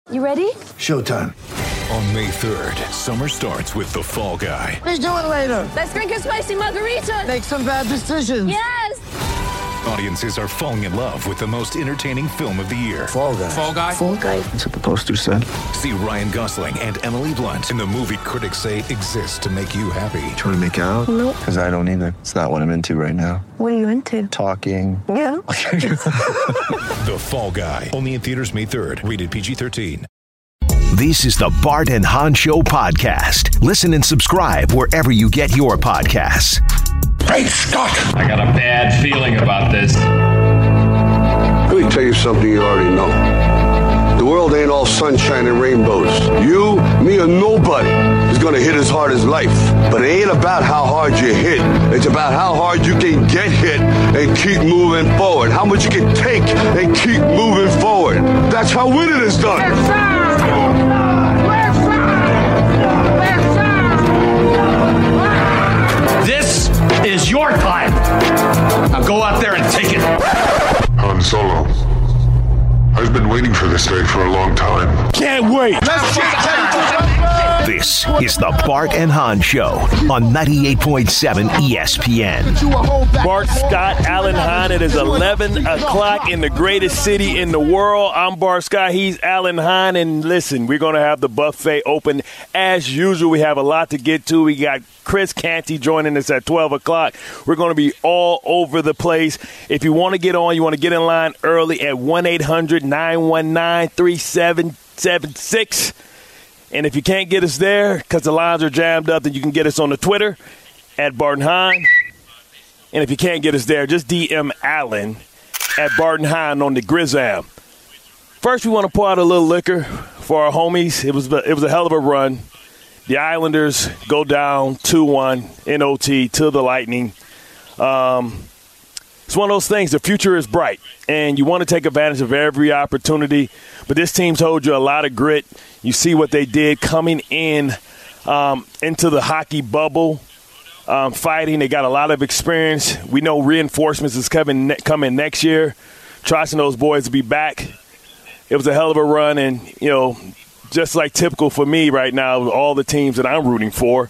You ready? Showtime. On May 3rd, summer starts with The Fall Guy. Let's do it later. Let's drink a spicy margarita. Make some bad decisions. Yes! Audiences are falling in love with the most entertaining film of the year. Fall Guy. Fall Guy? Fall Guy. That's what the poster said. See Ryan Gosling and Emily Blunt in the movie critics say exists to make you happy. Trying to make it out? Nope. Because I don't either. It's not what I'm into right now. What are you into? Talking. Yeah. The Fall Guy. Only in theaters May 3rd. Rated PG-13. This is the Bart and Hahn Show podcast. Listen and subscribe wherever you get your podcasts. Great Scott! I got a bad feeling about this. Let me tell you something you already know. The world ain't all sunshine and rainbows. You, me, or nobody is gonna hit as hard as life. But it ain't about how hard you hit. It's about how hard you can get hit and keep moving forward. How much you can take and keep moving forward. That's how winning is done. This is your time. Now go out there and take it. Han Solo. I've been waiting for this day for a long time. Can't wait. This is the Bart and Hahn Show on 98.7 ESPN. Bart Scott, Alan Hahn. It is 11 o'clock in the greatest city in the world. I'm Bart Scott. He's Alan Hahn. And listen, we're going to have the buffet open as usual. We have a lot to get to. We got Chris Canty joining us at 12 o'clock. We're going to be all over the place. If you want to get on, you want to get in line early at 1-800-919-3776. And if you can't get us there because the lines are jammed up, then you can get us on the Twitter at Bart and Hahn. And if you can't get us there, just DM Allen at Bart and Hahn on the Grizzam. First, we want to pour out a little liquor for our homies. It was a hell of a run. The Islanders go down 2-1 in OT to the Lightning. It's one of those things. The future is bright, and you want to take advantage of every opportunity. But this team told you a lot of grit. You see what they did coming in into the hockey bubble, fighting. They got a lot of experience. We know reinforcements is coming next year. Trusting those boys to be back. It was a hell of a run, and, you know, just like typical for me right now, all the teams that I'm rooting for,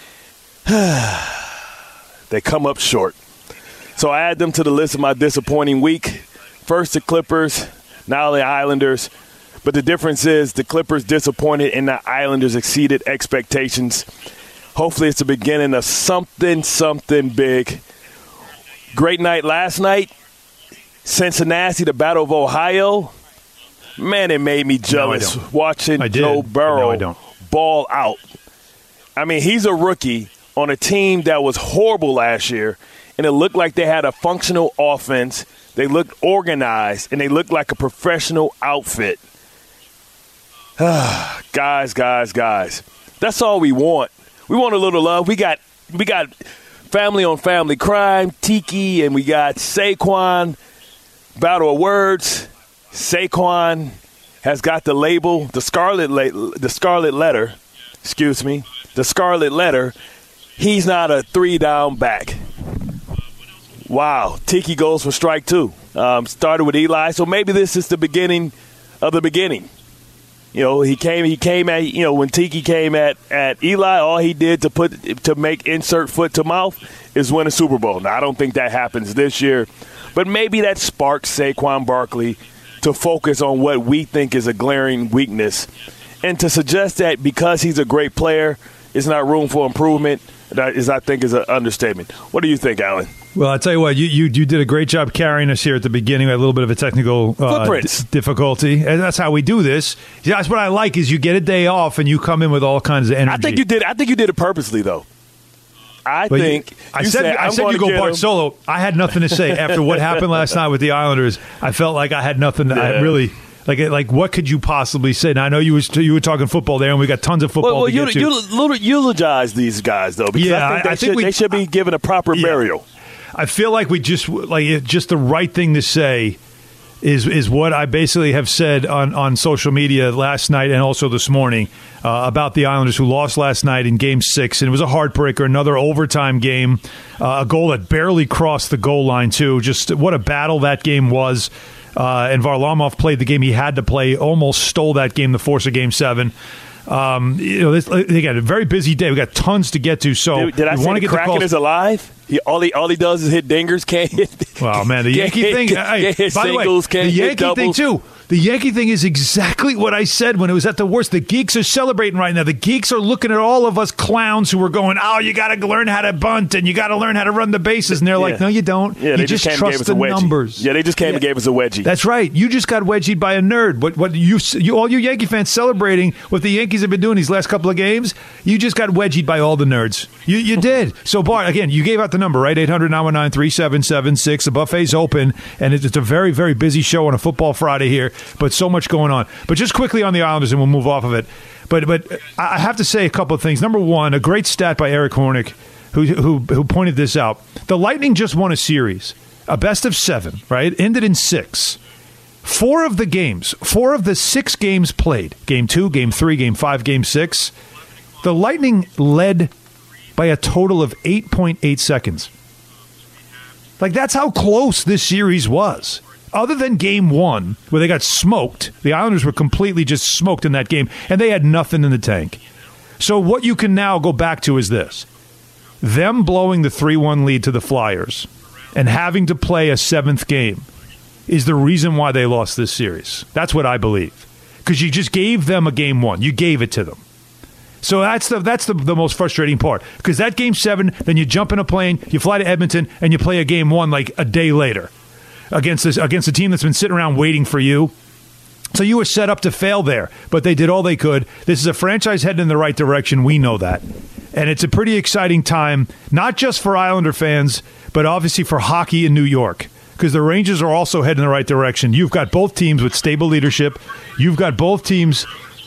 they come up short. So I add them to the list of my disappointing week. First the Clippers, now the Islanders. But the difference is the Clippers disappointed and the Islanders exceeded expectations. Hopefully it's the beginning of something big. Great night last night. Cincinnati, the Battle of Ohio. Man, it made me jealous watching Joe Burrow ball out. I mean, he's a rookie on a team that was horrible last year, and it looked like they had a functional offense. They looked organized, and they looked like a professional outfit. Guys. That's all we want. We want a little love. We got family on family crime, Tiki, and we got Saquon. Battle of words. Saquon has got the label, the scarlet letter. The scarlet letter. He's not a 3-down back. Wow. Tiki goes for strike 2. Started with Eli, so maybe this is the beginning of the beginning. You know, he came at, you know, when Tiki came at Eli, all he did to make insert foot to mouth is win a Super Bowl. Now, I don't think that happens this year, but maybe that sparks Saquon Barkley to focus on what we think is a glaring weakness, and to suggest that because he's a great player, it's not room for improvement, I think is an understatement. What do you think, Alan? Well, I tell you what, you did a great job carrying us here at the beginning. We had a little bit of a technical difficulty, and that's how we do this. Yeah, that's what I like is you get a day off and you come in with all kinds of energy. I think you did it purposely, though. I said you go Bart Solo. I had nothing to say after what happened last night with the Islanders. I felt like I had nothing. I really. Like, what could you possibly say? Now, I know you were talking football there, and we got tons of football to get to. You eulogize these guys, though, because I think they should be given a proper burial. I feel like just the right thing to say is what I basically have said on social media last night and also this morning about the Islanders who lost last night in Game 6. And it was a heartbreaker, another overtime game, a goal that barely crossed the goal line, too. Just what a battle that game was. and Varlamov played the game he had to play, almost stole that game, the force of Game 7. Again, a very busy day. We got tons to get to. So did I say the Kraken is alive? All he does is hit dingers, can't hit. Wow, man, the Yankee thing. Can't hit singles, the Yankee thing too. The Yankee thing is exactly what I said when it was at the worst. The geeks are celebrating right now. The geeks are looking at all of us clowns who are going, "Oh, you got to learn how to bunt and you got to learn how to run the bases." And they're like, "No, you don't. Yeah, you just trust the numbers." Yeah, they just came and gave us a wedgie. That's right. You just got wedgied by a nerd. What you all you Yankee fans celebrating what the Yankees have been doing these last couple of games? You just got wedgied by all the nerds. You did. So, Bart, again, you gave out the number, right? 800-919-3776. The buffet's open, and it's a very, very busy show on a football Friday here, but so much going on. But just quickly on the Islanders, and we'll move off of it. But I have to say a couple of things. Number one, a great stat by Eric Hornick, who pointed this out. The Lightning just won a series, a best of 7, right? Ended in 6. 4 of the 6 games played, Game 2, Game 3, Game 5, Game 6, the Lightning led by a total of 8.8 seconds. Like, that's how close this series was. Other than Game 1, where they got smoked, the Islanders were completely just smoked in that game, and they had nothing in the tank. So what you can now go back to is this. Them blowing the 3-1 lead to the Flyers and having to play a 7th game is the reason why they lost this series. That's what I believe. Because you just gave them a Game 1. You gave it to them. So that's the most frustrating part. Because that Game 7, then you jump in a plane, you fly to Edmonton, and you play a Game 1 like a day later against a team that's been sitting around waiting for you. So you were set up to fail there, but they did all they could. This is a franchise heading in the right direction. We know that. And it's a pretty exciting time, not just for Islander fans, but obviously for hockey in New York, because the Rangers are also heading in the right direction. You've got both teams with stable leadership. You've got both teams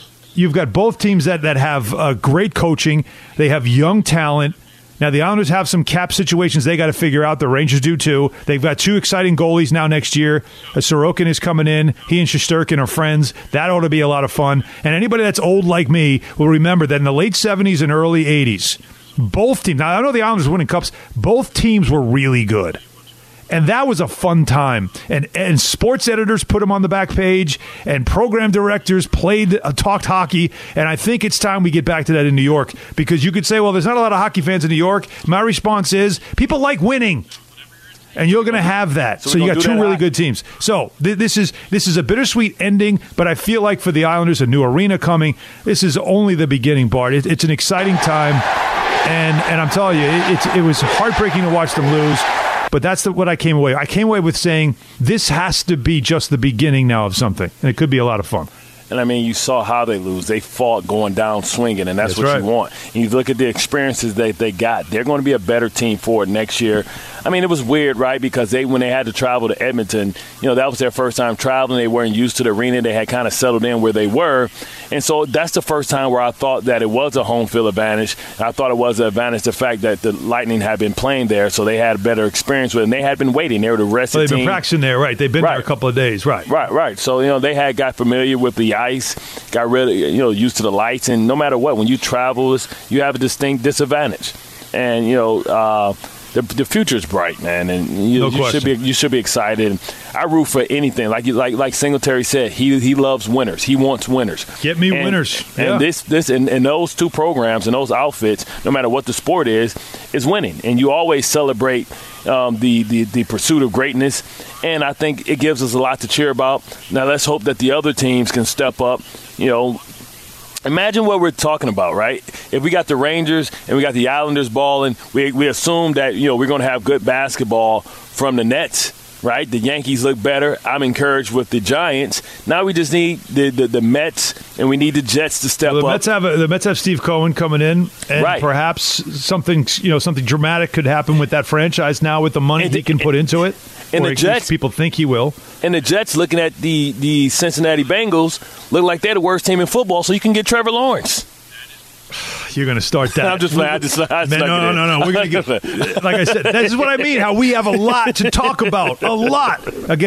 that have great coaching. They have young talent. Now, the Islanders have some cap situations they got to figure out. The Rangers do, too. They've got 2 exciting goalies now next year. Sorokin is coming in. He and Shesterkin are friends. That ought to be a lot of fun. And anybody that's old like me will remember that in the late 70s and early 80s, both teams – now, I know the Islanders winning cups. Both teams were really good. And that was a fun time. And sports editors put them on the back page, and program directors talked hockey. And I think it's time we get back to that in New York, because you could say, well, there's not a lot of hockey fans in New York. My response is people like winning. And you're going to have that. So you got 2 really good teams. So this is a bittersweet ending, but I feel like for the Islanders, a new arena coming. This is only the beginning, Bart. It's an exciting time. And I'm telling you, it was heartbreaking to watch them lose. But that's what I came away. I came away with saying this has to be just the beginning now of something, and it could be a lot of fun. And, I mean, you saw how they lose. They fought going down swinging, and that's what right. You want. And you look at the experiences that they got. They're going to be a better team for it next year. I mean, it was weird, right, because when they had to travel to Edmonton, that was their first time traveling. They weren't used to the arena. They had kind of settled in where they were. And so that's the first time where I thought that it was a home field advantage. I thought it was an advantage, the fact that the Lightning had been playing there, so they had a better experience with it. And they had been waiting. They were the rest of the team. They've been practicing there, right. They've been there a couple of days, right. Right. So, they had got familiar with the ice, got really, used to the lights. And no matter what, when you travel, you have a distinct disadvantage. And, the future is bright, man, and you should be excited. I root for anything, like Singletary said. He loves winners. He wants winners. Get me winners. And this and those 2 programs and those outfits, no matter what the sport is winning. And you always celebrate the pursuit of greatness. And I think it gives us a lot to cheer about. Now let's hope that the other teams can step up. Imagine what we're talking about, right? If we got the Rangers and we got the Islanders balling, we assume that, we're going to have good basketball from the Nets, right? The Yankees look better. I'm encouraged with the Giants. Now we just need the Mets, and we need the Jets to step up. The Mets have Steve Cohen coming in, and perhaps something dramatic could happen with that franchise now with the money he can put into it. And the Jets, people think he will. And the Jets, looking at the Cincinnati Bengals, look like they're the worst team in football, so you can get Trevor Lawrence. You're going to start that. I'm just playing. No. We're going to get, like I said, this is what I mean, how we have a lot to talk about. A lot. Again,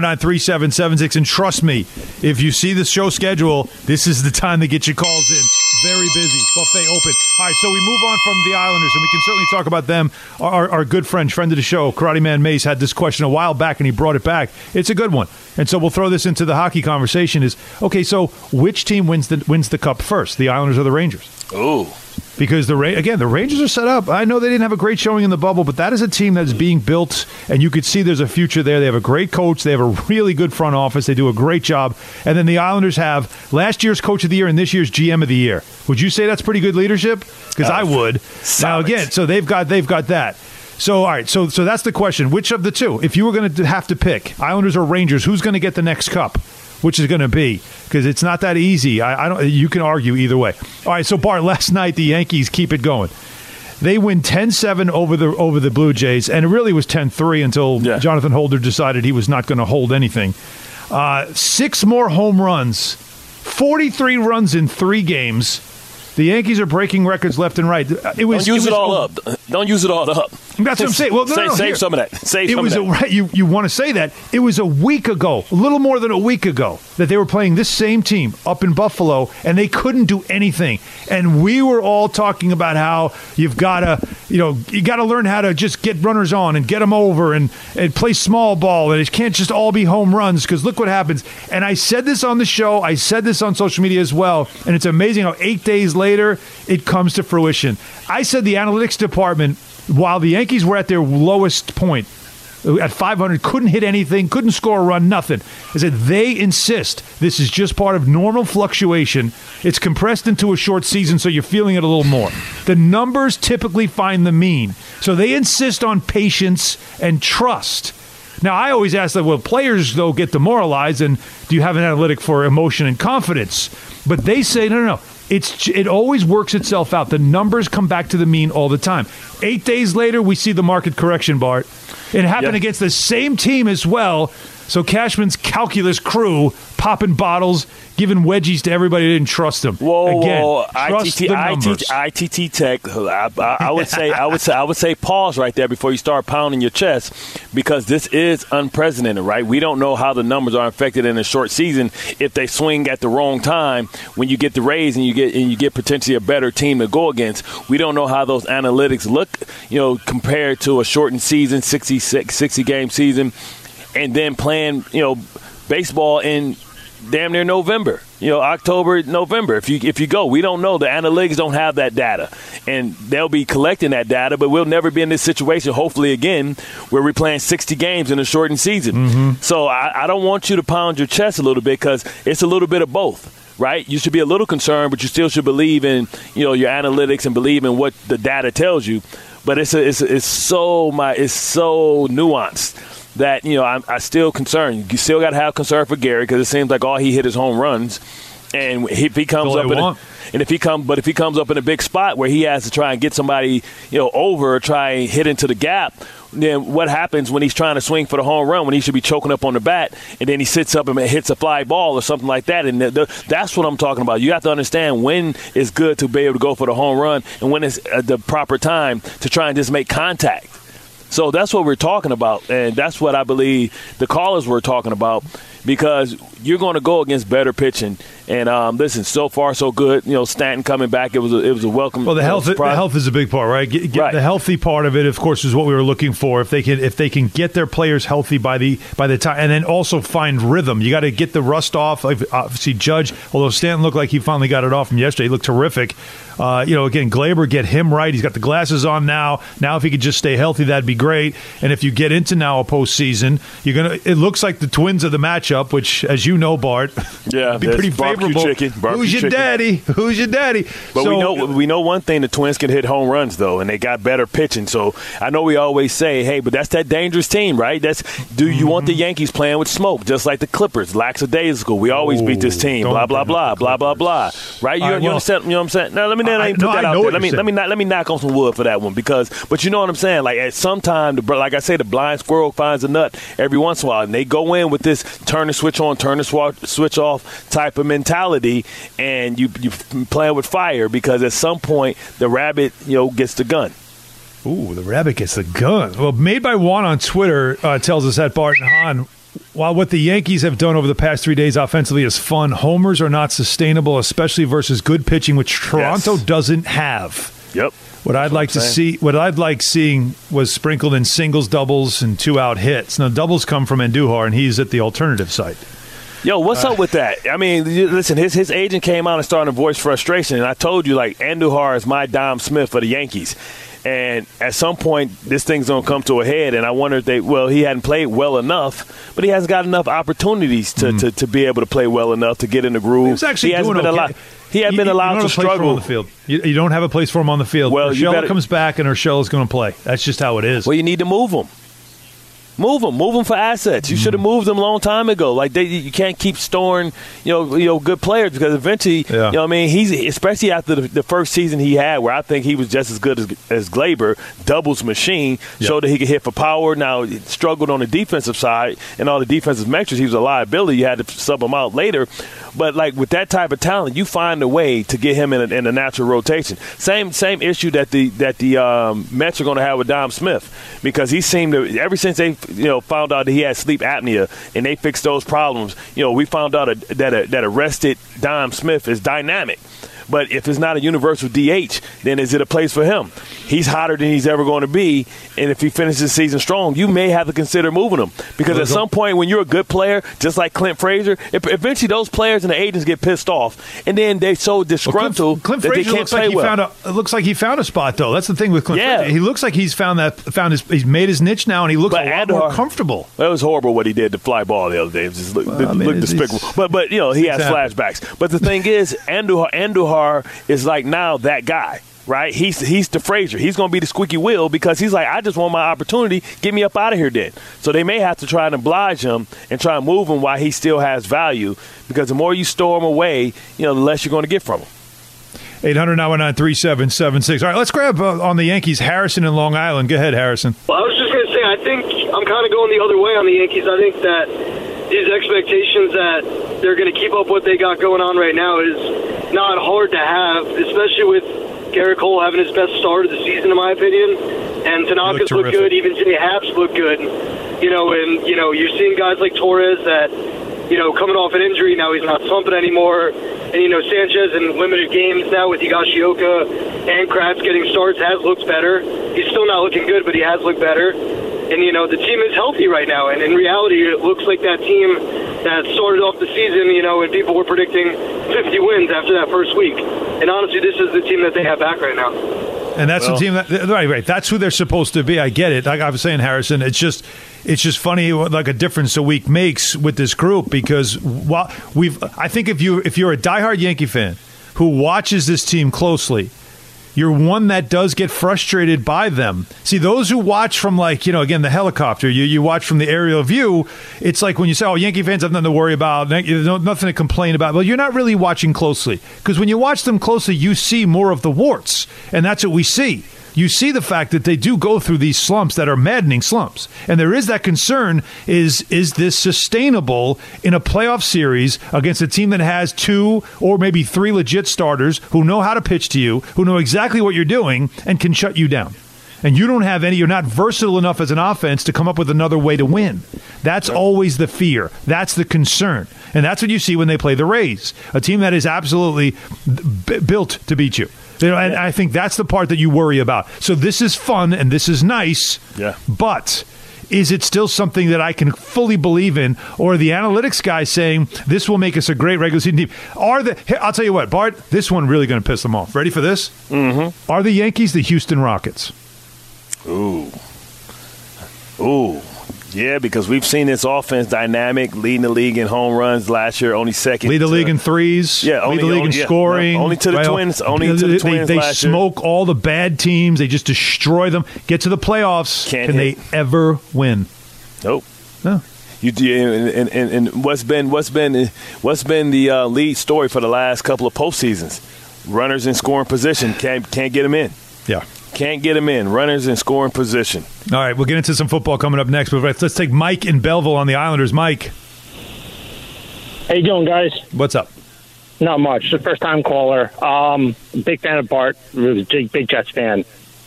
800-919-3776. And trust me, if you see the show schedule, this is the time to get your calls in. Very busy. Buffet open. All right, so we move on from the Islanders, and we can certainly talk about them. Our good friend of the show, Karate Man Mace, had this question a while back, and he brought it back. It's a good one. And so we'll throw this into the hockey conversation is, okay, so which team wins the cup first, the Islanders or the Rangers? Ooh. Because, the Rangers are set up. I know they didn't have a great showing in the bubble, but that is a team that's being built, and you could see there's a future there. They have a great coach. They have a really good front office. They do a great job. And then the Islanders have last year's Coach of the Year and this year's GM of the Year. Would you say that's pretty good leadership? Because I would. Solid. Now, again, so they've got that. So, all right, so that's the question. Which of the two? If you were going to have to pick, Islanders or Rangers, who's going to get the next cup? Which is going to be, because it's not that easy. I don't. You can argue either way. All right, so Bart, last night the Yankees keep it going. They win 10-7 over the Blue Jays, and it really was 10-3 until Jonathan Holder decided he was not going to hold anything. 6 more home runs, 43 runs in 3 games. The Yankees are breaking records left and right. Don't use it all up. Don't use it all up. That's what I'm saying. Well, save some of that. Save some of that. You want to say that. It was a week ago, a little more than a week ago, that they were playing this same team up in Buffalo, and they couldn't do anything. And we were all talking about how you got to learn how to just get runners on and get them over and play small ball, and it can't just all be home runs, because look what happens. And I said this on the show. I said this on social media as well, and it's amazing how 8 days later it comes to fruition. I said the analytics department, while the Yankees were at their lowest point at 500, couldn't hit anything, couldn't score a run, nothing. I said they insist this is just part of normal fluctuation. It's compressed into a short season, so you're feeling it a little more. The numbers typically find the mean. So they insist on patience and trust. Now, I always ask that, well, players, though, get demoralized, and do you have an analytic for emotion and confidence? But they say, no. It always works itself out. The numbers come back to the mean all the time. 8 days later, we see the market correction, Bart. It happened against the same team as well. So Cashman's calculus crew popping bottles, giving wedgies to everybody who didn't trust them. Whoa! Trust the numbers. ITT Tech. I would say pause right there before you start pounding your chest, because this is unprecedented, right? We don't know how the numbers are affected in a short season if they swing at the wrong time when you get the Rays and you get potentially a better team to go against. We don't know how those analytics look, compared to a shortened season, 60 game season. And then playing, baseball in damn near November, October, November. If you go, we don't know. The analytics don't have that data, and they'll be collecting that data. But we'll never be in this situation, hopefully again, where we're playing 60 games in a shortened season. Mm-hmm. So I don't want you to pound your chest a little bit, because it's a little bit of both. Right? You should be a little concerned, but you still should believe in, your analytics and believe in what the data tells you. But it's so nuanced that, I'm still concerned. You still got to have concern for Gary, because it seems like all he hit is home runs. And if he comes up if he comes up in a big spot where he has to try and get somebody, over or try and hit into the gap, then what happens when he's trying to swing for the home run when he should be choking up on the bat, and then he sits up and hits a fly ball or something like that? And that's what I'm talking about. You have to understand when it's good to be able to go for the home run and when it's the proper time to try and just make contact. So that's what we're talking about, and that's what I believe the callers were talking about, because you're going to go against better pitching. And listen, so far so good. Stanton coming back, it was a welcome. Well, the health is a big part, right? Right. The healthy part of it, of course, is what we were looking for. If they can get their players healthy by the time, and then also find rhythm. You got to get the rust off. Obviously, Judge, although Stanton looked like he finally got it off from yesterday, he looked terrific. Again, Glaber, get him right. He's got the glasses on now. Now, if he could just stay healthy, that'd be great. And if you get into now a postseason, it looks like the Twins are the matchup, which, as you know, Bart, be pretty favorable. Who's your daddy? Who's your daddy? But we know one thing: the Twins can hit home runs, though, and they got better pitching. So I know we always say, "Hey, but that's that dangerous team, right?" Do you want the Yankees playing with smoke, just like the Clippers? Lackadaisical. We always beat this team. Blah blah blah blah blah blah. Right? You understand? You know what I'm saying? Now let me put that out there. Let me knock on some wood for that one, but you know what I'm saying? Like at some time, like I say, the blind squirrel finds a nut every once in a while, and they go in with this turn the switch on, turn the switch off type of mentality, and you playing with fire, because at some point the rabbit gets the gun. Ooh, the rabbit gets the gun. Well, Made by Juan on Twitter tells us that Bart and Hahn, While what the Yankees have done over the past 3 days offensively is fun, homers are not sustainable, especially versus good pitching, which Toronto doesn't have. Yep. What I'd like seeing was sprinkled in singles, doubles, and 2-out hits. Now, doubles come from Andujar, and he's at the alternative site. Yo, what's up with that? I mean, listen, his agent came out and started to voice frustration, and I told you, like, Andujar is my Dom Smith for the Yankees. And at some point, this thing's going to come to a head, and I wonder if he hadn't played well enough, but he hasn't got enough opportunities to be able to play well enough to get in the groove. He was actually doing okay. He hadn't been allowed to struggle on the field. You don't have a place for him on the field. Well, Urshela comes back, and Urshela's going to play. That's just how it is. Well, you need to move him. Move them for assets. You should have moved them a long time ago. Like you can't keep storing, good players because eventually, yeah. I mean, he's especially after the first season he had, where I think he was just as good as Glaber, doubles machine, showed that he could hit for power. Now he struggled on the defensive side and all the defensive metrics. He was a liability. You had to sub him out later. But like with that type of talent, you find a way to get him in a natural rotation. Same issue that the Mets are going to have with Dom Smith, because he seemed to, ever since they found out that he had sleep apnea and they fixed those problems, we found out that a rested Dom Smith is dynamic. But if it's not a universal DH, then is it a place for him? He's hotter than he's ever going to be, and if he finishes the season strong, you may have to consider moving him. Because at some point when you're a good player, just like Clint Frazier, eventually those players and the agents get pissed off, and then they're so disgruntled Clint that Frazier they can't play well. It looks like he found a spot, though. That's the thing with Clint Frazier. He looks like he's he's made his niche now, and he looks a lot more comfortable. It was horrible what he did to fly ball the other day. It just looked despicable. But he has flashbacks. But the thing is, Andujar is like now that guy, right? He's the Frazier. He's going to be the squeaky wheel because he's like, I just want my opportunity. Get me up out of here then. So they may have to try and oblige him and try and move him while he still has value, because the more you store him away, the less you're going to get from him. 800-919-3776. All right, let's grab on the Yankees, Harrison in Long Island. Go ahead, Harrison. Well, I was just going to say, I think I'm kind of going the other way on the Yankees. I think that these expectations that they're going to keep up what they got going on right now is not hard to have, especially with Garrett Cole having his best start of the season, in my opinion. And Tanaka's looked good. Even Jimmy Happ's looked good. And you're seeing guys like Torres that, coming off an injury, now he's not slumping anymore. And, Sanchez in limited games now with Higashioka and Kratz getting starts has looked better. He's still not looking good, but he has looked better. And, the team is healthy right now. And in reality, it looks like that team that started off the season, and people were predicting 50 wins after that first week. And honestly, this is the team that they have back right now. And that's the team right. That's who they're supposed to be. I get it. Like I was saying, Harrison, it's just funny, like a difference a week makes with this group, because I think if you're a diehard Yankee fan who watches this team closely, you're one that does get frustrated by them. See, those who watch from again, the helicopter, you watch from the aerial view, it's like when you say, oh, Yankee fans have nothing to worry about, nothing to complain about. Well, you're not really watching closely, because when you watch them closely, you see more of the warts, and that's what we see. You see the fact that they do go through these slumps that are maddening slumps. And there is that concern, is this sustainable in a playoff series against a team that has 2 or maybe 3 legit starters who know how to pitch to you, who know exactly what you're doing, and can shut you down. And you don't have any, you're not versatile enough as an offense to come up with another way to win. That's always the fear. That's the concern. And that's what you see when they play the Rays, a team that is absolutely built to beat you. And I think that's the part that you worry about. So this is fun and this is nice, but is it still something that I can fully believe in? Or are the analytics guys saying this will make us a great regular season team? I'll tell you what, Bart, this one really going to piss them off. Ready for this? Mm-hmm. Are the Yankees the Houston Rockets? Ooh. Yeah, because we've seen this offense dynamic, leading the league in home runs last year, only second. Lead the league in threes. Yeah, lead the league in scoring. Only to the Twins. They smoke all the bad teams. They just destroy them. Get to the playoffs. Can they ever win? Nope. No. And what's been the lead story for the last couple of postseasons? Runners in scoring position can't get them in. Yeah. Can't get him in. Runners in scoring position. All right, we'll get into some football coming up next. But let's take Mike in Belleville on the Islanders. Mike. How you doing, guys? What's up? Not much. The first-time caller. Big fan of Bart. Big Jets fan.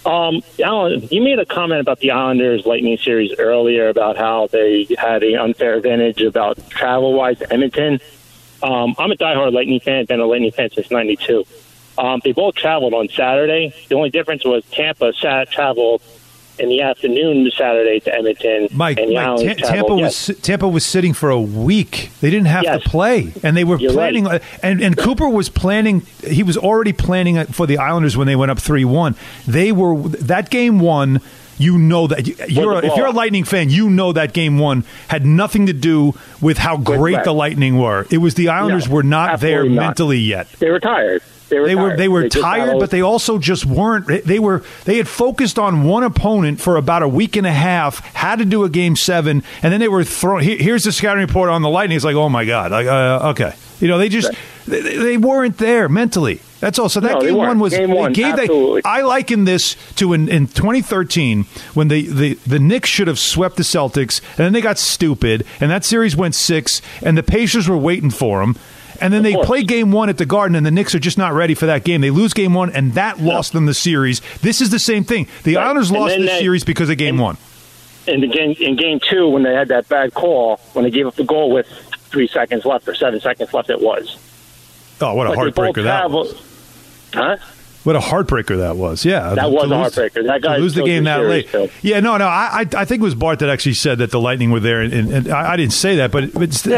Alan, you made a comment about the Islanders Lightning series earlier about how they had an unfair advantage about travel-wise to Edmonton. I'm a diehard Lightning fan, been a Lightning fan since '92. They both traveled on Saturday. The only difference was Tampa traveled in the afternoon Saturday to Edmonton. Mike, and Tampa was sitting for a week. They didn't have to play, and they were planning. Right. And Cooper was planning. He was already planning for the Islanders when they went up 3-1. They were that game one. You know that if you're a Lightning fan, you know that game one had nothing to do with how great the Lightning were. It was the Islanders were not there mentally yet. They were tired. They were tired, but they also just weren't. They had focused on one opponent for about a week and a half, had to do a game 7, and then they were thrown. Here's the scouting report on the Lightning. It's like, oh my god, okay, they just they weren't there mentally. That's all. So that game one was game one. I liken this to in 2013 when the Knicks should have swept the Celtics, and then they got stupid, and that series went 6, and the Pacers were waiting for them. And then they play game 1 at the Garden, and the Knicks are just not ready for that game. They lose game 1, and that lost them the series. This is the same thing. The Islanders lost this series because of game 1. And in game 2, when they had that bad call, when they gave up the goal with 3 seconds left or 7 seconds left, it was. Oh, what a heartbreaker that was. Huh? What a heartbreaker that was. Yeah. That was a heartbreaker. That guy to lose the game that late. Yeah, no. I think it was Bart that actually said that the Lightning were there, and I didn't say that, but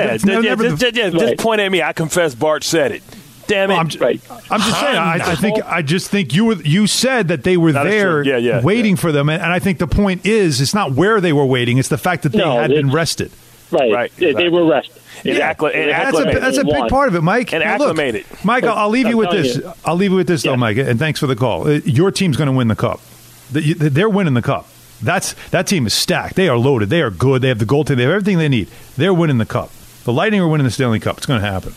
just point at me. I confess Bart said it. Damn it! I'm just saying. I just think you said that they were there waiting for them, and I think the point is it's not where they were waiting; it's the fact that they had been rested. Right. They were rested. Exactly. That's a big part of it, Mike. And acclimated. Mike, I'll leave you with this. I'll leave you with this, though, Mike, and thanks for the call. Your team's going to win the cup. They're winning the cup. That team is stacked. They are loaded. They are good. They have the goaltending. They have everything they need. They're winning the cup. The Lightning are winning the Stanley Cup. It's going to happen.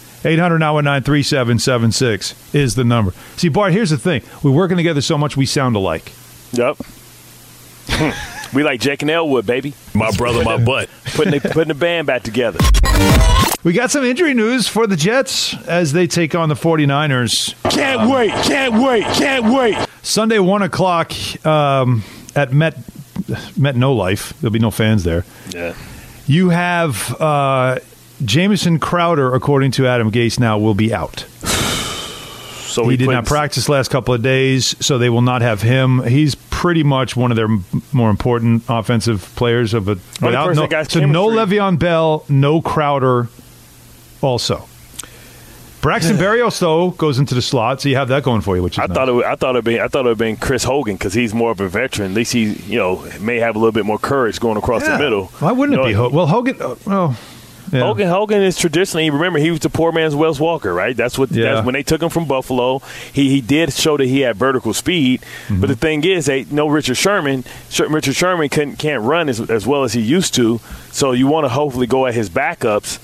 800-919-3776 is the number. See, Bart, here's the thing. We're working together so much we sound alike. Yep. We like Jake and Elwood, baby. My brother, my butt. Putting the band back together. We got some injury news for the Jets as they take on the 49ers. Can't wait. Sunday, 1 o'clock at Met No Life. There'll be no fans there. Yeah. You have Jamison Crowder, according to Adam Gase, now will be out. So he did not practice last couple of days, so they will not have him. He's pretty much one of their more important offensive players. So no Le'Veon Bell, no Crowder also. Braxton Berrios, though, goes into the slot, so you have that going for you, which is nice. I thought it'd been Chris Hogan because he's more of a veteran. At least he may have a little bit more courage going across the middle. Why wouldn't it be Hogan? Well, Hogan Yeah. Hogan is traditionally, remember, he was the poor man's Wes Walker, right? That's when they took him from Buffalo. He did show that he had vertical speed, but the thing is, Richard Sherman. Richard Sherman can't run as well as he used to, so you want to hopefully go at his backups.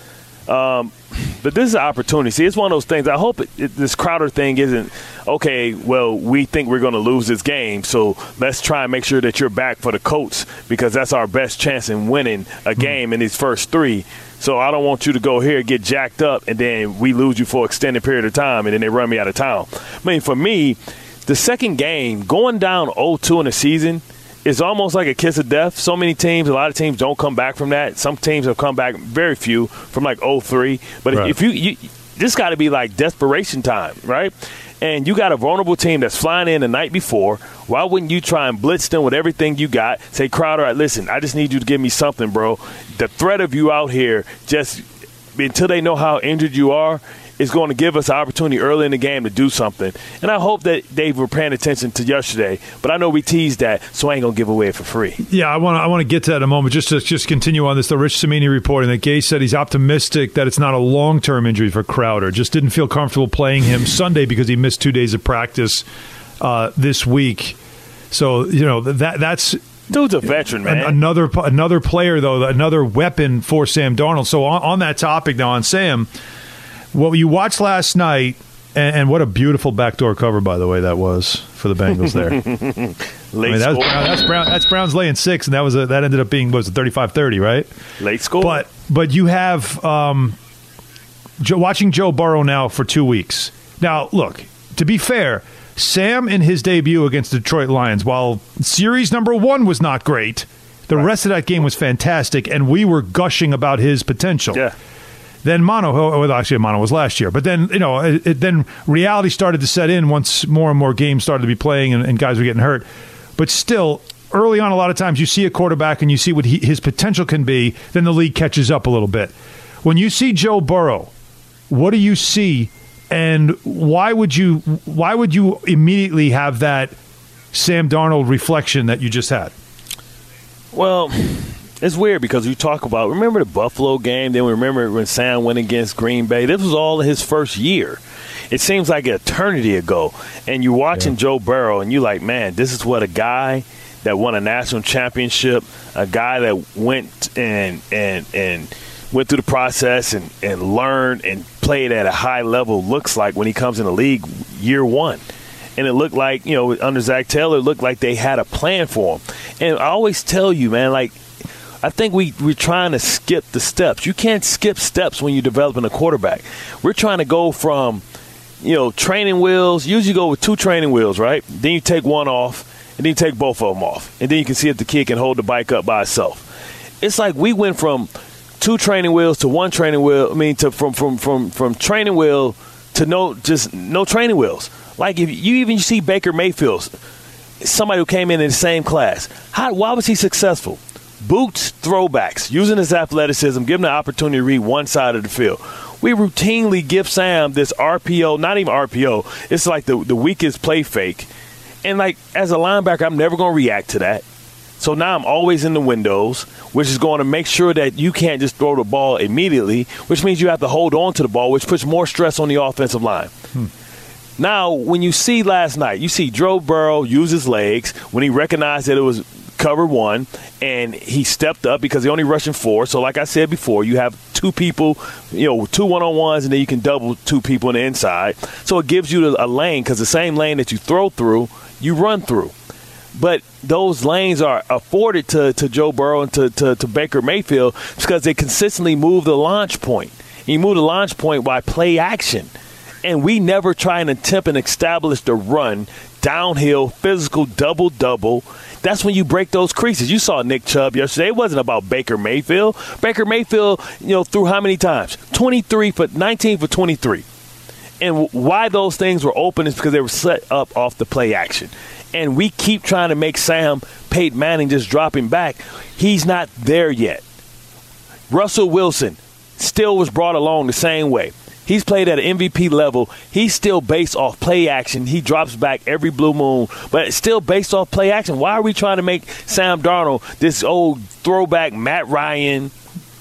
But this is an opportunity. See, it's one of those things. I hope this Crowder thing isn't, okay, well, we think we're going to lose this game, so let's try and make sure that you're back for the Colts because that's our best chance in winning a game in these first three. So I don't want you to go here, get jacked up, and then we lose you for an extended period of time, and then they run me out of town. I mean, for me, the second game, going down 0-2 in the season is almost like a kiss of death. So many teams, a lot of teams don't come back from that. Some teams have come back, very few, from like 0-3. But if you this got to be like desperation time, right? And you got a vulnerable team that's flying in the night before. Why wouldn't you try and blitz them with everything you got? Say, Crowder, listen, I just need you to give me something, bro. The threat of you out here, just until they know how injured you are, is going to give us an opportunity early in the game to do something. And I hope that they were paying attention to yesterday. But I know we teased that, so I ain't going to give away it for free. Yeah, I want to get to that in a moment. Just to continue on this, the Rich Cimini reporting that Gase said he's optimistic that it's not a long-term injury for Crowder. Just didn't feel comfortable playing him Sunday because he missed 2 days of practice this week. So, that's... Dude's a veteran, man. Another player, though, another weapon for Sam Darnold. So on that topic now, on Sam... What you watched last night, and what a beautiful backdoor cover, by the way, that was for the Bengals there. That's Browns laying 6, and that ended up being, 35-30, right? Late score. But you have watching Joe Burrow now for 2 weeks. Now, look, to be fair, Sam in his debut against the Detroit Lions, while series number 1 was not great, the rest of that game was fantastic, and we were gushing about his potential. Yeah. Then Mono was last year, but then then reality started to set in once more and more games started to be playing and guys were getting hurt. But still, early on, a lot of times you see a quarterback and you see what his potential can be, then the league catches up a little bit. When you see Joe Burrow, what do you see, and why would you immediately have that Sam Darnold reflection that you just had? Well, it's weird because you talk about, remember the Buffalo game, then we remember when Sam went against Green Bay. This was all his first year. It seems like an eternity ago. And you're watching Joe Burrow, and you're like, man, this is what a guy that won a national championship, a guy that went and went through the process and learned and played at a high level looks like when he comes in the league year one. And it looked like, under Zach Taylor, it looked like they had a plan for him. And I always tell you, man, like, I think we're trying to skip the steps. You can't skip steps when you're developing a quarterback. We're trying to go from, training wheels. Usually go with 2 training wheels, right? Then you take one off, and then you take both of them off. And then you can see if the kid can hold the bike up by itself. It's like we went from 2 training wheels to 1 training wheel. From training wheel to no training wheels. Like if you see Baker Mayfield, somebody who came in the same class. Why was he successful? Boots, throwbacks, using his athleticism, giving the opportunity to read one side of the field. We routinely give Sam this RPO, not even RPO. It's like the weakest play fake. And, like, as a linebacker, I'm never going to react to that. So now I'm always in the windows, which is going to make sure that you can't just throw the ball immediately, which means you have to hold on to the ball, which puts more stress on the offensive line. Now, when you see last night, you see Joe Burrow use his legs when he recognized that it was cover 1, and he stepped up because he only rushing 4. So like I said before, you have 2 people, 2 one-on-ones, and then you can double 2 people on the inside. So it gives you a lane, because the same lane that you throw through, you run through. But those lanes are afforded to Joe Burrow and to Baker Mayfield because they consistently move the launch point. And you move the launch point by play action. And we never try and attempt and establish the run, downhill, physical, double-double. That's when you break those creases. You saw Nick Chubb yesterday. It wasn't about Baker Mayfield. Baker Mayfield, threw how many times? 19 for 23. And why those things were open is because they were set up off the play action. And we keep trying to make Peyton Manning just dropping back. He's not there yet. Russell Wilson still was brought along the same way. He's played at an MVP level. He's still based off play action. He drops back every blue moon, but it's still based off play action. Why are we trying to make Sam Darnold this old throwback Matt Ryan,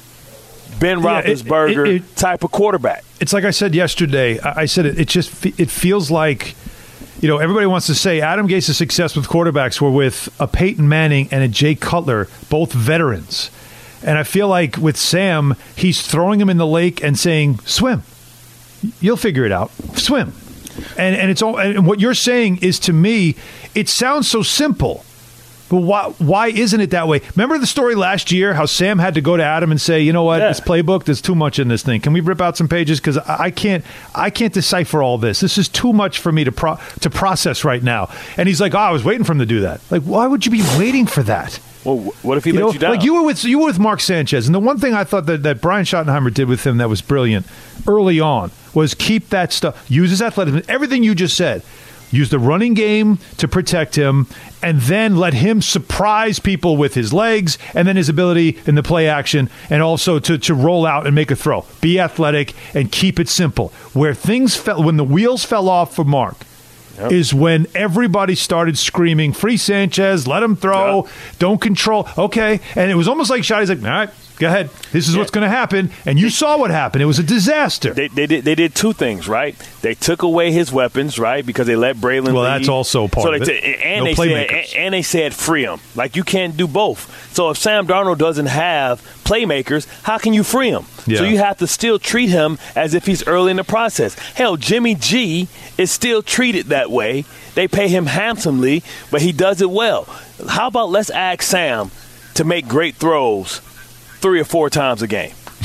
Ben Roethlisberger type of quarterback? It's like I said yesterday. I said it feels like, everybody wants to say Adam Gase's success with quarterbacks were with a Peyton Manning and a Jay Cutler, both veterans. And I feel like with Sam, he's throwing him in the lake and saying, swim. You'll figure it out. Swim. And it's all. And what you're saying is, to me, it sounds so simple. But why isn't it that way? Remember the story last year, how Sam had to go to Adam and say, you know what, this playbook, there's too much in this thing. Can we rip out some pages? Because I can't decipher all this. This is too much for me to process right now. And he's like, I was waiting for him to do that. Like, why would you be waiting for that? Well, what if he let you down? Like you were with Mark Sanchez, and the one thing I thought that Brian Schottenheimer did with him that was brilliant early on was keep that stuff, use his athleticism, everything you just said. Use the running game to protect him, and then let him surprise people with his legs and then his ability in the play action, and also to roll out and make a throw. Be athletic and keep it simple. Where things fell, when the wheels fell off for Mark, is when everybody started screaming, free Sanchez, let him throw, don't control. Okay. And it was almost like Shotty's like, all right, go ahead. This is what's going to happen. And you saw what happened. It was a disaster. They did 2 things, right? They took away his weapons, right, because they let Braylon lead. Well, that's also part of it. And they said free him. Like, you can't do both. So if Sam Darnold doesn't have playmakers, how can you free him? Yeah. So you have to still treat him as if he's early in the process. Hell, Jimmy G is still treated that way. They pay him handsomely, but he does it well. How about let's ask Sam to make great throws 3 or 4 times a game?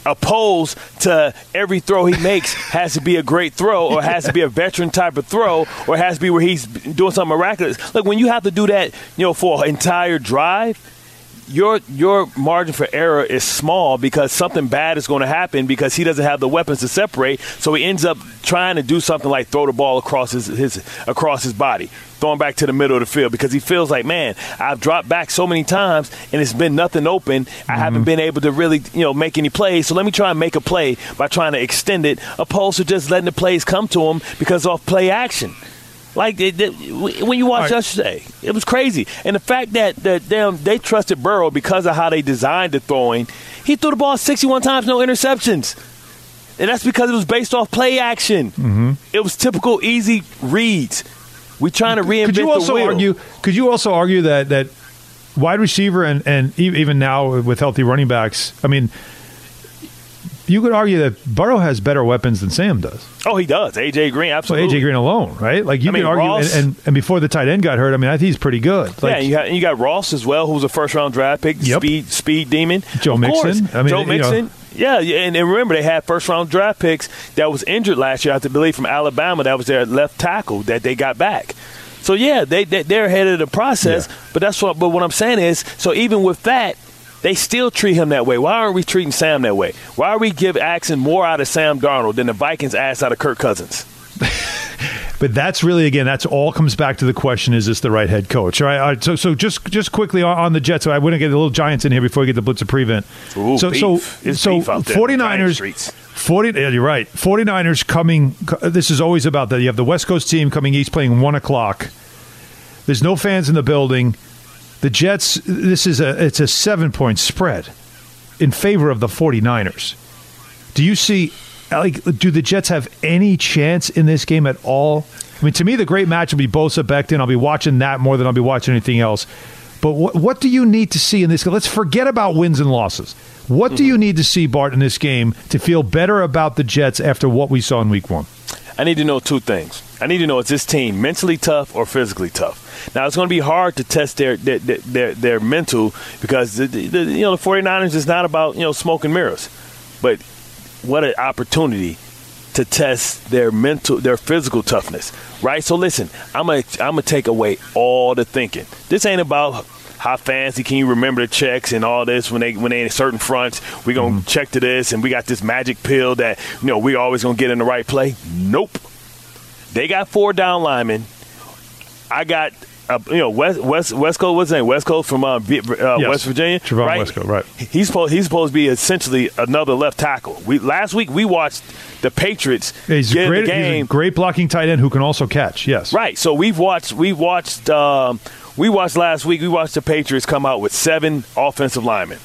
opposed to every throw he makes has to be a great throw, or has to be a veteran type of throw, or has to be where he's doing something miraculous. Look, when you have to do that, for an entire drive, your margin for error is small because something bad is going to happen because he doesn't have the weapons to separate. So he ends up trying to do something like throw the ball across his body, throwing back to the middle of the field because he feels like, man, I've dropped back so many times and it's been nothing open. I haven't been able to really, make any plays. So let me try and make a play by trying to extend it, opposed to just letting the plays come to him because of play action. Like when you watched yesterday, it was crazy. And the fact that they trusted Burrow because of how they designed the throwing, he threw the ball 61 times, no interceptions. And that's because it was based off play action. Mm-hmm. It was typical easy reads. We're trying to reinvent the wheel. Could you also argue that wide receiver and even now with healthy running backs, I mean, you could argue that Burrow has better weapons than Sam does. Oh, he does. A.J. Green, absolutely. So A.J. Green alone, right? Like you could argue, Ross, and before the tight end got hurt, I mean, I think he's pretty good. Like, you got Ross as well, who was a first-round draft pick, speed demon. Joe Mixon. Joe Mixon. Yeah, and remember, they had first-round draft picks that was injured last year, I believe, from Alabama. That was their left tackle that they got back. So, yeah, they're ahead of the process. Yeah. But what I'm saying is, so even with that, they still treat him that way. Why aren't we treating Sam that way? Why are we asking more out of Sam Darnold than the Vikings asked out of Kirk Cousins? But that's really, again, that's all comes back to the question, is this the right head coach? All right. So just quickly on the Jets, so I wouldn't get the little Giants in here before we get the Blitzer prevent. Ooh, so 49ers, you're right. 49ers coming, this is always about that. You have the West Coast team coming east playing 1 o'clock. There's no fans in the building. The Jets, it's a 7-point spread in favor of the 49ers. Do you see, do the Jets have any chance in this game at all? I mean, to me, the great match will be Bosa Becton. I'll be watching that more than I'll be watching anything else. But what do you need to see in this game? Let's forget about wins and losses. What do you need to see, Bart, in this game to feel better about the Jets after what we saw in Week 1? I need to know two things. I need to know, is this team mentally tough or physically tough? Now, it's going to be hard to test their mental because the 49ers is not about smoke and mirrors. But what an opportunity to test their physical toughness, right? So listen, I'm gonna take away all the thinking. This ain't about how fancy can you remember the checks and all this when they in certain fronts. We're going to check to this, and we got this magic pill that we always going to get in the right play. Nope. They got 4 down linemen. I got Westco, what's his name? Westco from West Virginia, Trevon right? Westco, right? He's supposed to be essentially another left tackle. Last week we watched the Patriots get in the game. He's a great blocking tight end who can also catch. Yes, right. So we watched last week. We watched the Patriots come out with 7 offensive linemen.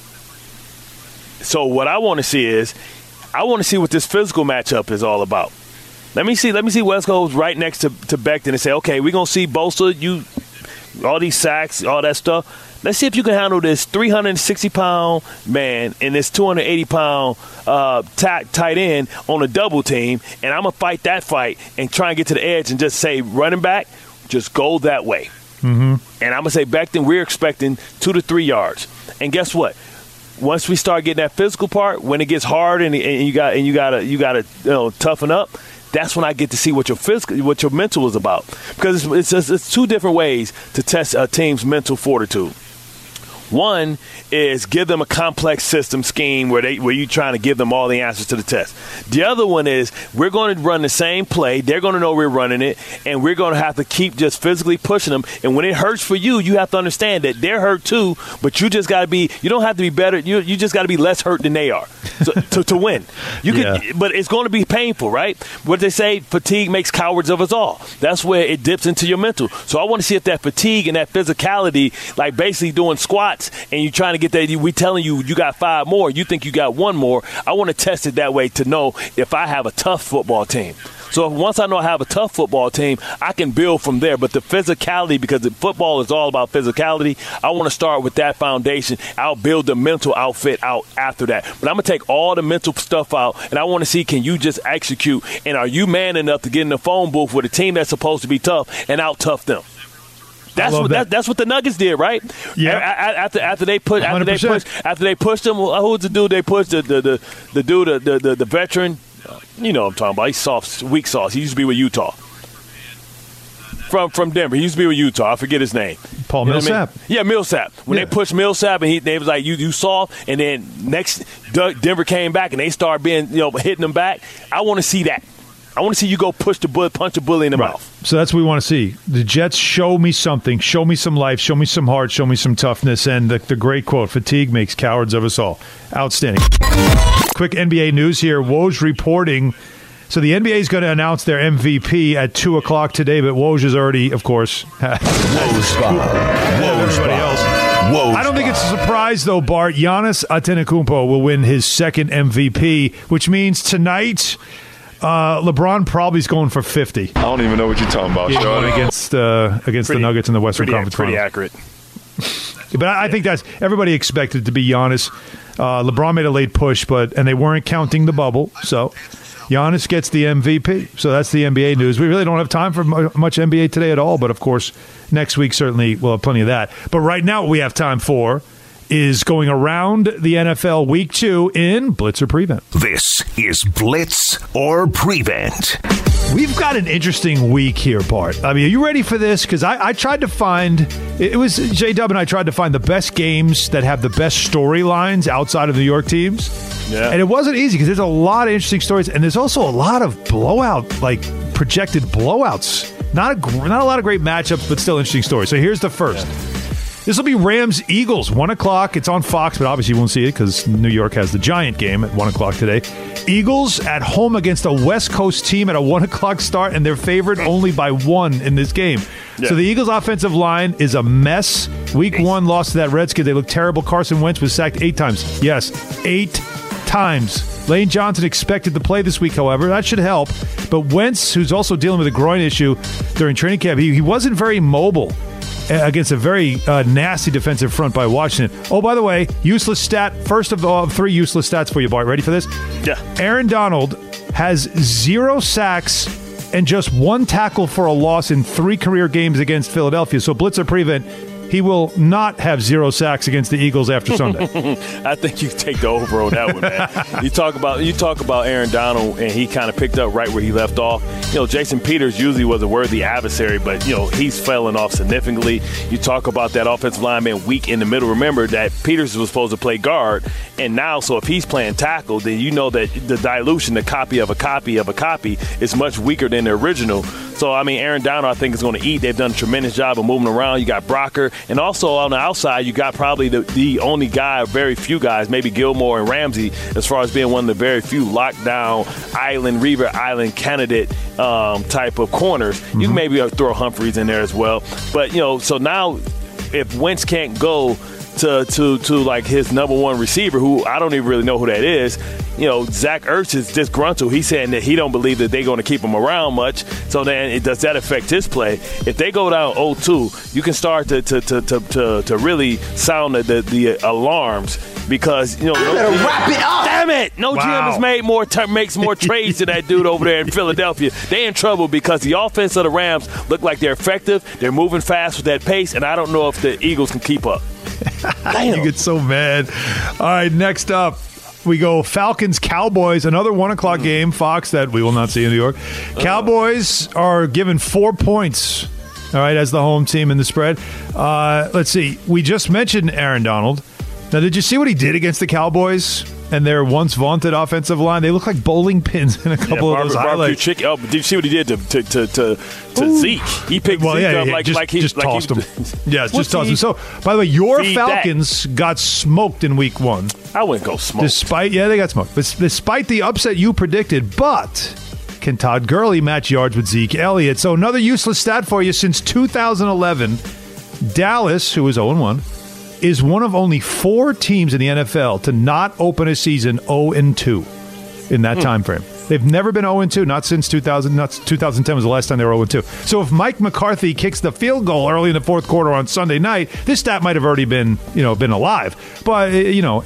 So what I want to see is, I want to see what this physical matchup is all about. Let me see Westco's right next to Becton and say, okay, we're gonna see Bosa, all these sacks, all that stuff. Let's see if you can handle this 360-pound man and this 280-pound tight end on a double team, and I'm going to fight that fight and try and get to the edge and just say, running back, just go that way. Mm-hmm. And I'm going to say, Becton, we're expecting 2 to 3 yards. And guess what? Once we start getting that physical part, when it gets hard and you got to toughen up, that's when I get to see what your mental is about. Because it's 2 different ways to test a team's mental fortitude. One is give them a complex system scheme where you're trying to give them all the answers to the test. The other one is we're going to run the same play. They're going to know we're running it, and we're going to have to keep just physically pushing them. And when it hurts for you, you have to understand that they're hurt too, but you just got to be – you don't have to be better. You just got to be less hurt than they are to win. But it's going to be painful, right? What they say, fatigue makes cowards of us all. That's where it dips into your mental. So I want to see if that fatigue and that physicality, like basically doing squats, and you're trying to get that, we telling you got 5 more, you think you got 1 more. I want to test it that way to know if I have a tough football team. So once I know I have a tough football team, I can build from there. But the physicality, because the football is all about physicality, I want to start with that foundation. I'll build the mental outfit out after that. But I'm going to take all the mental stuff out, and I want to see, can you just execute? And are you man enough to get in the phone booth with a team that's supposed to be tough and out-tough them? That's what the Nuggets did, right? Yeah. After they pushed them. Who was the dude they pushed? The veteran. You know what I'm talking about. He's soft, weak sauce. He used to be with Utah. From Denver. He used to be with Utah. I forget his name. Paul Millsap. Yeah, Millsap. When they pushed Millsap, and they was like, you soft, and then next Denver came back, and they started being, hitting them back. I want to see that. I want to see you go punch a bully in the mouth. So that's what we want to see. The Jets show me something. Show me some life. Show me some heart. Show me some toughness. And the great quote, fatigue makes cowards of us all. Outstanding. Quick NBA news here. Woj reporting. So the NBA is going to announce their MVP at 2 o'clock today, but Woj is already, of course, everybody else. I don't think it's a surprise, though, Bart. Giannis Antetokounmpo will win his second MVP, which means tonight LeBron probably is going for 50. I don't even know what you're talking about, Sean. Against the Nuggets in the Western Conference Pretty Finals. accurate. But I think that's everybody expected to be Giannis. LeBron made a late push, and they weren't counting the bubble, so Giannis gets the MVP. So that's the NBA news. We really don't have time for much NBA today at all, but of course, next week certainly we'll have plenty of that. But right now what we have time for is going around the NFL Week 2 in Blitz or Prevent. This is Blitz or Prevent. We've got an interesting week here, Bart. I mean, are you ready for this? Because I tried to find, it was J-Dub and I tried to find the best games that have the best storylines outside of New York teams. Yeah. And it wasn't easy because there's a lot of interesting stories, and there's also a lot of projected blowouts. Not a lot of great matchups, but still interesting stories. So here's the first. Yeah. This will be Rams-Eagles, 1 o'clock. It's on Fox, but obviously you won't see it because New York has the Giant game at 1 o'clock today. Eagles at home against a West Coast team at a 1 o'clock start, and they're favored only by 1 in this game. Yeah. So the Eagles' offensive line is a mess. Week 1 loss to that Redskins. They look terrible. Carson Wentz was sacked 8 times. Yes, 8 times. Lane Johnson expected to play this week, however. That should help. But Wentz, who's also dealing with a groin issue during training camp, he wasn't very mobile against a very nasty defensive front by Washington. Oh, by the way, useless stat. First of all, 3 useless stats for you, Bart. Ready for this? Yeah. Aaron Donald has 0 sacks and just 1 tackle for a loss in 3 career games against Philadelphia. So Blitz or Prevent, he will not have 0 sacks against the Eagles after Sunday. I think you take the over on that one, man. You talk about Aaron Donald, and he kind of picked up right where he left off. Jason Peters usually was a worthy adversary, but he's fallen off significantly. You talk about that offensive lineman weak in the middle. Remember that Peters was supposed to play guard, and now so if he's playing tackle, then you know that the dilution, the copy of a copy of a copy, is much weaker than the original. So, I mean, Aaron Donald, I think, is going to eat. They've done a tremendous job of moving around. You got Brocker. And also on the outside, you got probably the only guy, very few guys, maybe Gilmore and Ramsey, as far as being one of the very few lockdown Reaver Island candidate type of corners. Mm-hmm. You can maybe throw Humphreys in there as well. But, so now if Wentz can't go to like his number one receiver, who I don't even really know who that is. Zach Ertz is disgruntled. He's saying that he don't believe that they're going to keep him around much. So then does that affect his play? If they go down 0-2, you can start to really sound the alarms because better wrap it up. Damn it! No GM has makes more trades to that dude over there in Philadelphia. They in trouble because the offense of the Rams look like they're effective. They're moving fast with that pace, and I don't know if the Eagles can keep up. You get so mad. All right, next up, we go Falcons-Cowboys, another 1 o'clock game, Fox, that we will not see in New York. Cowboys are given 4 points, all right, as the home team in the spread. Let's see. We just mentioned Aaron Donald. Now, did you see what he did against the Cowboys and their once vaunted offensive line? They look like bowling pins in a couple of those highlights. Did you see what he did to Zeke? He picked Zeke up like he tossed him. Yes, just tossed him. So, by the way, your Falcons got smoked in Week 1. I wouldn't go smoked. They got smoked. But despite the upset you predicted, but can Todd Gurley match yards with Zeke Elliott? So another useless stat for you. Since 2011, Dallas, who is 0-1, is one of only 4 teams in the NFL to not open a season 0-2 in that time frame. They've never been 0-2, not since 2000. Not 2010 was the last time they were 0-2. So if Mike McCarthy kicks the field goal early in the fourth quarter on Sunday night, this stat might have already been alive. But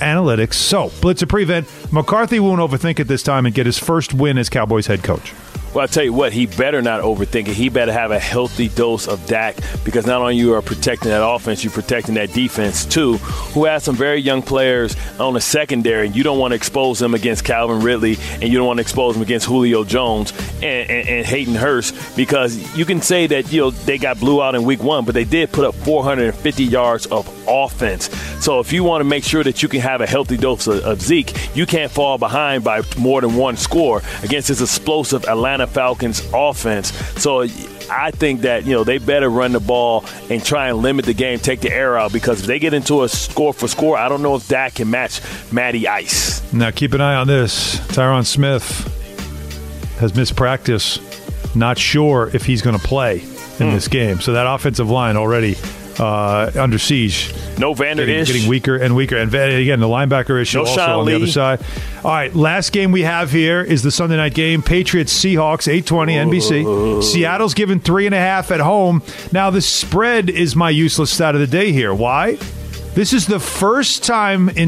analytics. So Blitz or Prevent, McCarthy won't overthink it this time and get his first win as Cowboys head coach. Well, I'll tell you what, he better not overthink it. He better have a healthy dose of Dak, because not only you are protecting that offense, you're protecting that defense too, who has some very young players on the secondary. You don't want to expose them against Calvin Ridley, and you don't want to expose them against Julio Jones and Hayden Hurst, because you can say that they got blew out in week 1, but they did put up 450 yards of offense. So if you want to make sure that you can have a healthy dose of Zeke, you can't fall behind by more than one score against this explosive Atlanta Falcons offense. So I think that they better run the ball and try and limit the game, take the air out, because if they get into a score for score, I don't know if Dak can match Matty Ice. Now keep an eye on this. Tyron Smith has missed practice. Not sure if he's going to play in this game. So that offensive line already under siege. No Vander Ish. Getting weaker and weaker. And again, the linebacker issue also on the other side. All right, last game we have here is the Sunday night game. Patriots-Seahawks, 8:20 NBC. Seattle's given 3.5 at home. Now, the spread is my useless stat of the day here. Why? This is the first time in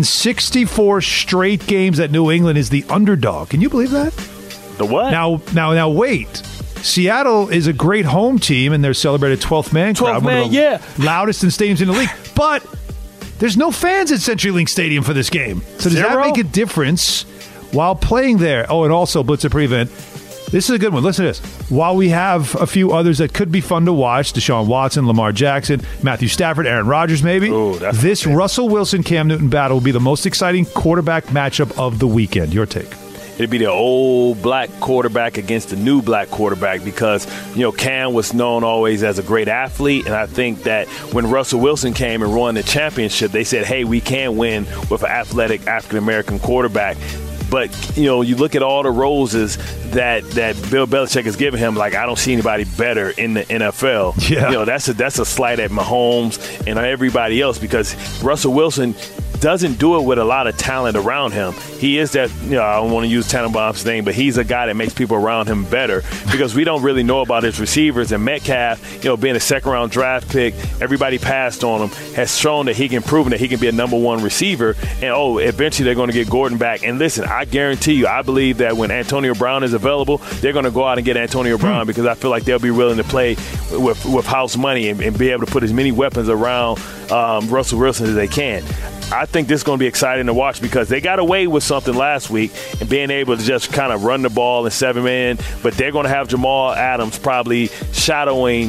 64 straight games that New England is the underdog. Can you believe that? The what? Now, wait. Seattle is a great home team, and they're celebrated 12th man crowd. 12th man, loudest in stadiums in the league. But there's no fans at CenturyLink Stadium for this game. So does that make a difference while playing there? Oh, and also, Blitzer prevent. This is a good one. Listen to this. While we have a few others that could be fun to watch, Deshaun Watson, Lamar Jackson, Matthew Stafford, Aaron Rodgers maybe, this Russell Wilson-Cam Newton battle will be the most exciting quarterback matchup of the weekend. Your take? It'd be the old black quarterback against the new black quarterback, because, Cam was known always as a great athlete. And I think that when Russell Wilson came and won the championship, they said, hey, we can win with an athletic African-American quarterback. But, you look at all the roses that Bill Belichick has given him, like, I don't see anybody better in the NFL. Yeah. That's a slight at Mahomes and everybody else, because Russell Wilson doesn't do it with a lot of talent around him. He is that, I don't want to use Tannenbaum's name, but he's a guy that makes people around him better, because we don't really know about his receivers. And Metcalf, being a second-round draft pick, everybody passed on him, has shown that he can prove that he can be a number one receiver. And, eventually they're going to get Gordon back. And listen, I guarantee you, I believe that when Antonio Brown is available, they're going to go out and get Antonio Brown, because I feel like they'll be willing to play with house money and be able to put as many weapons around Russell Wilson as they can. I think this is going to be exciting to watch, because they got away with something last week and being able to just kind of run the ball in 7-man, but they're going to have Jamal Adams probably shadowing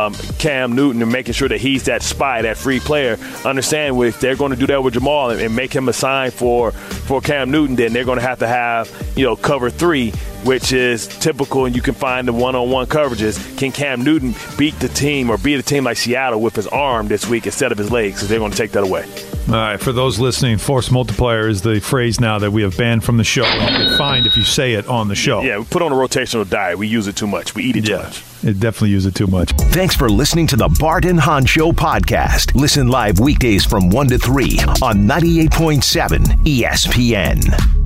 Cam Newton and making sure that he's that spy, that free player. Understand, if they're going to do that with Jamal and make him a sign for Cam Newton, then they're going to have cover 3, which is typical, and you can find the one-on-one coverages. Can Cam Newton beat a team like Seattle with his arm this week instead of his legs? Because they're going to take that away. All right, for those listening, force multiplier is the phrase now that we have banned from the show. You get fined if you say it on the show. Yeah, we put on a rotational diet. We use it too much. We eat it too much. It definitely use it too much. Thanks for listening to the Bart and Hahn Show podcast. Listen live weekdays from 1 to 3 on 98.7 ESPN.